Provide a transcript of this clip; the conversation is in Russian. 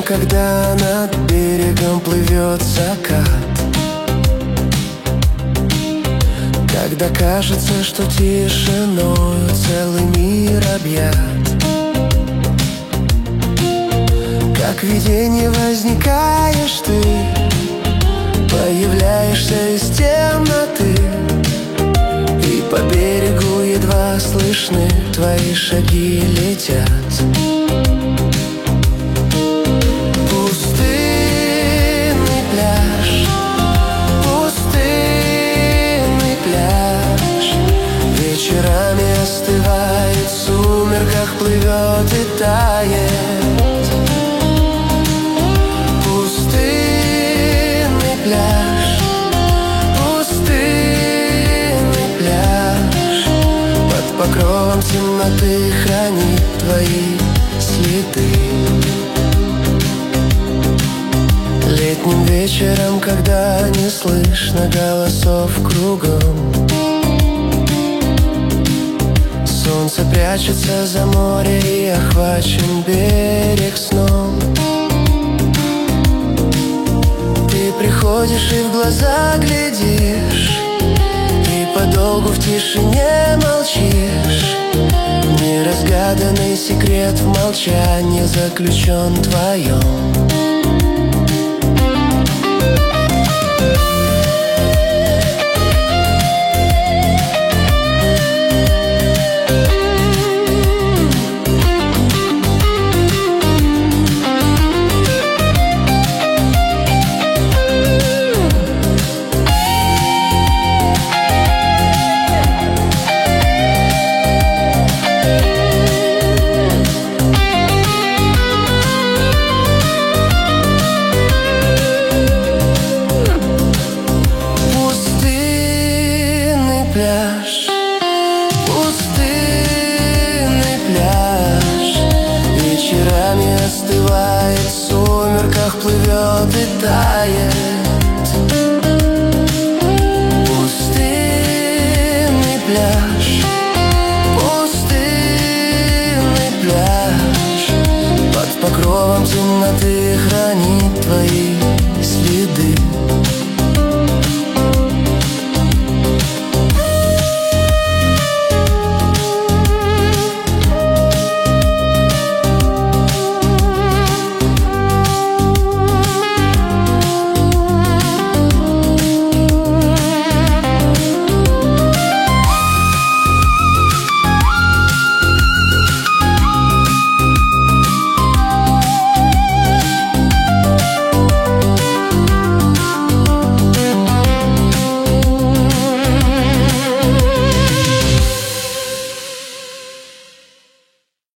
когда над берегом плывет закат, когда кажется, что тишиною целый мир объят. Как видение возникаешь ты, появляешься из темноты, и по берегу едва слышны твои шаги летят. Пустынный пляж, пустынный пляж, вечерами остывает, в сумерках плывет и тает. Пустынный пляж, пустынный пляж, под покровом темноты хранит твои следы. Летним вечером, когда не слышно голосов кругом, солнце прячется за море и охвачен берег сном. Ты приходишь и в глаза глядишь, и подолгу в тишине молчишь. Неразгаданный секрет в молчании заключен твоем. Пляж, пустынный пляж, вечерами остывает, в сумерках плывет и тает.